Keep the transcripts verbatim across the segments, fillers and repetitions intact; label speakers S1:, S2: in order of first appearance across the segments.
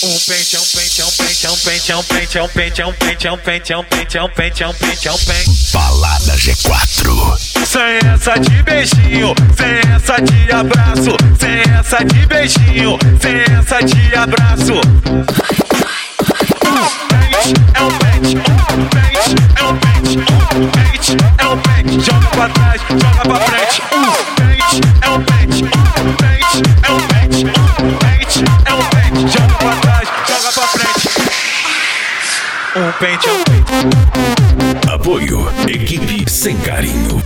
S1: Um pente, um pente, um pente, um pente, um pente, um pente, um pente, um pente, um pente, um pente, um pente, um pente.
S2: Balada G quatro.
S1: Sem essa de beijinho, sem essa de abraço, sem essa de beijinho, sem essa de abraço. É um pente, um pente, é um pente, um pente, é um pente. Joga pra trás, joga pra frente. Um pente, é um pente, um pente, é um pente, um pente, é um pente. Joga pra trás, joga pra frente. Um pente, é um pente.
S2: Apoio, equipe sem carinho.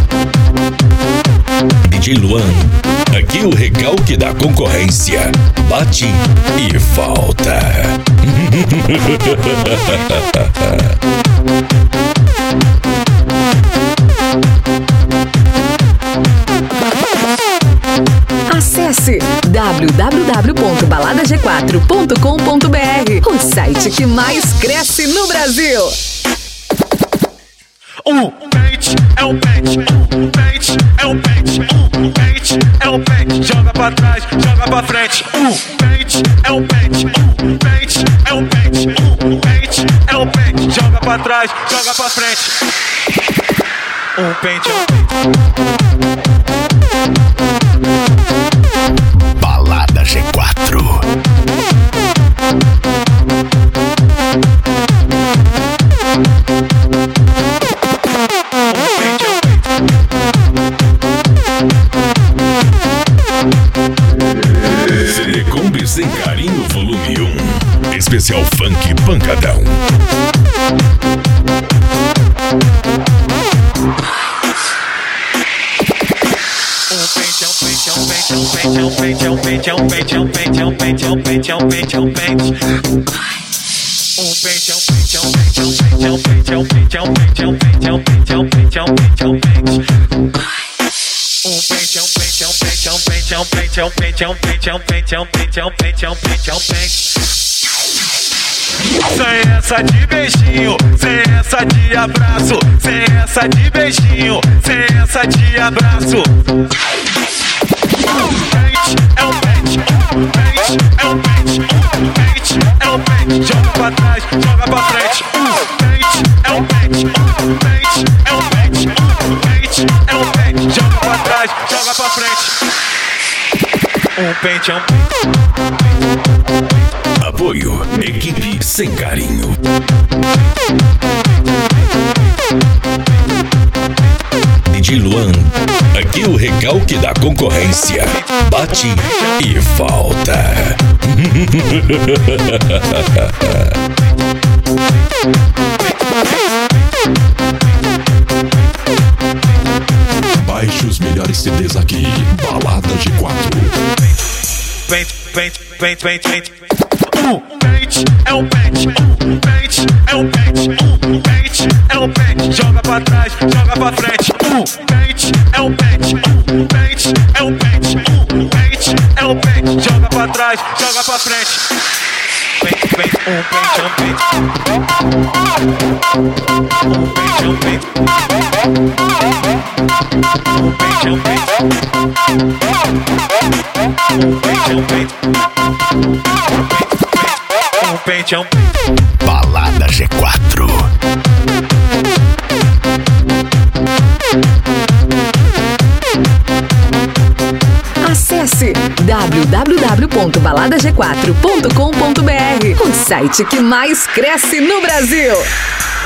S2: D J Luan, aqui o recalque da concorrência. Bate e volta.
S3: Acesse w w w ponto balada g quatro ponto com ponto b r, o site que mais cresce no Brasil.
S1: Um pente, é um pente, um pente, é um pente, um pente, é um pente. Joga pra trás, joga pra frente. Um pente, é um pente, um pente, é um pente, um pente, é um pente. Joga pra trás, joga pra frente. Um pente, é um pente.
S2: Balada G quatro. Combi Sem Carinho Volume um. Especial Funk Pancadão.
S1: Um pente, é um pente, é um pente, é um pente, é um pente, é um pente, é um pente, é um pente, é um pente, é um pente, é um pente. Um pente, é um pente, é um pente, é um pente, é um pente, é um pente, é um pente, é um pente, é um pente, é um pente, é um pente. Um pente, é um pente, é um pente, é um pente, é um pente, é um pente, é um pente, é um pente, é um pente, é um pente, é um pente, é um pente. Sem essa de beijinho, sem essa de abraço, sem essa de beijinho, sem essa de abraço. Um pente, é um pente, um pente, é um pente, um pente, é um pente. Joga pra trás, joga pra frente. Um pente, é um pente, um pente, é um pente, um pente, é um pente. Joga pra trás, joga pra frente. Um pente, é um pente.
S2: Apoio, equipe sem carinho. D J Luan, aqui o recalque da concorrência. Bate e volta. Baixe os melhores C Ds aqui. Balada G quatro.
S1: Pente, pente, pente, pente, pente. Um pente, é um pente, um pente, é um pente, um pente, é um pente. Joga pra trás, joga pra frente. Um pente, é um pente, um pente, é um pente, um pente, é um pente. Joga pra trás, joga pra frente. Pente, pente, um pente, é um pente. Um pente, é um pente. Um pente, é um pente. Um pente, é um pente. Um pente, é um pente.
S2: Balada G quatro.
S3: Acesse w w w ponto balada g quatro ponto com ponto b r, o site que mais cresce no Brasil.